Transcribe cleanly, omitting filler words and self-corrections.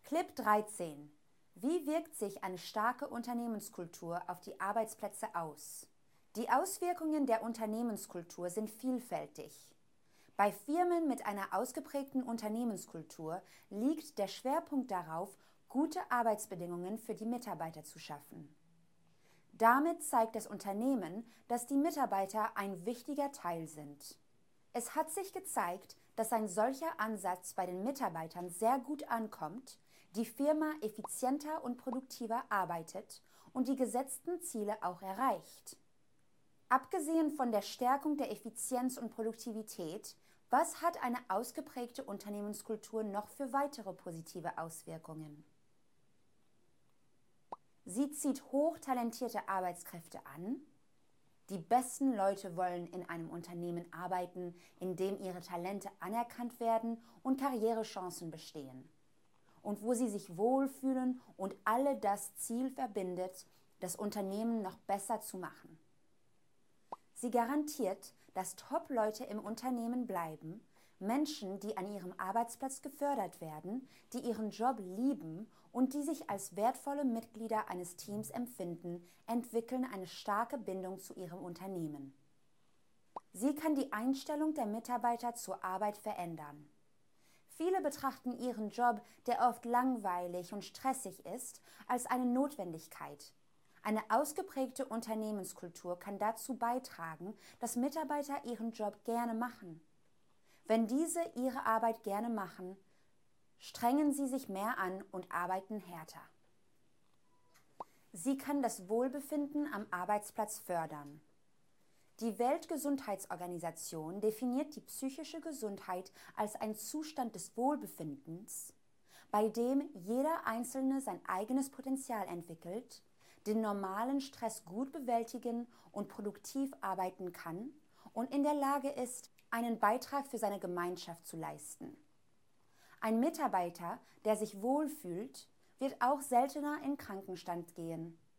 Clip 13. Wie wirkt sich eine starke Unternehmenskultur auf die Arbeitsplätze aus? Die Auswirkungen der Unternehmenskultur sind vielfältig. Bei Firmen mit einer ausgeprägten Unternehmenskultur liegt der Schwerpunkt darauf, gute Arbeitsbedingungen für die Mitarbeiter zu schaffen. Damit zeigt das Unternehmen, dass die Mitarbeiter ein wichtiger Teil sind. Es hat sich gezeigt, dass ein solcher Ansatz bei den Mitarbeitern sehr gut ankommt, die Firma effizienter und produktiver arbeitet und die gesetzten Ziele auch erreicht. Abgesehen von der Stärkung der Effizienz und Produktivität, was hat eine ausgeprägte Unternehmenskultur noch für weitere positive Auswirkungen? Sie zieht hochtalentierte Arbeitskräfte an. Die besten Leute wollen in einem Unternehmen arbeiten, in dem ihre Talente anerkannt werden und Karrierechancen bestehen. Und wo sie sich wohlfühlen und alle das Ziel verbindet, das Unternehmen noch besser zu machen. Sie garantiert, dass Top-Leute im Unternehmen bleiben, Menschen, die an ihrem Arbeitsplatz gefördert werden, die ihren Job lieben und die sich als wertvolle Mitglieder eines Teams empfinden, entwickeln eine starke Bindung zu ihrem Unternehmen. Sie kann die Einstellung der Mitarbeiter zur Arbeit verändern. Viele betrachten ihren Job, der oft langweilig und stressig ist, als eine Notwendigkeit. Eine ausgeprägte Unternehmenskultur kann dazu beitragen, dass Mitarbeiter ihren Job gerne machen. Wenn diese ihre Arbeit gerne machen, strengen sie sich mehr an und arbeiten härter. Sie kann das Wohlbefinden am Arbeitsplatz fördern. Die Weltgesundheitsorganisation definiert die psychische Gesundheit als ein Zustand des Wohlbefindens, bei dem jeder Einzelne sein eigenes Potenzial entwickelt, den normalen Stress gut bewältigen und produktiv arbeiten kann und in der Lage ist, einen Beitrag für seine Gemeinschaft zu leisten. Ein Mitarbeiter, der sich wohlfühlt, wird auch seltener in Krankenstand gehen.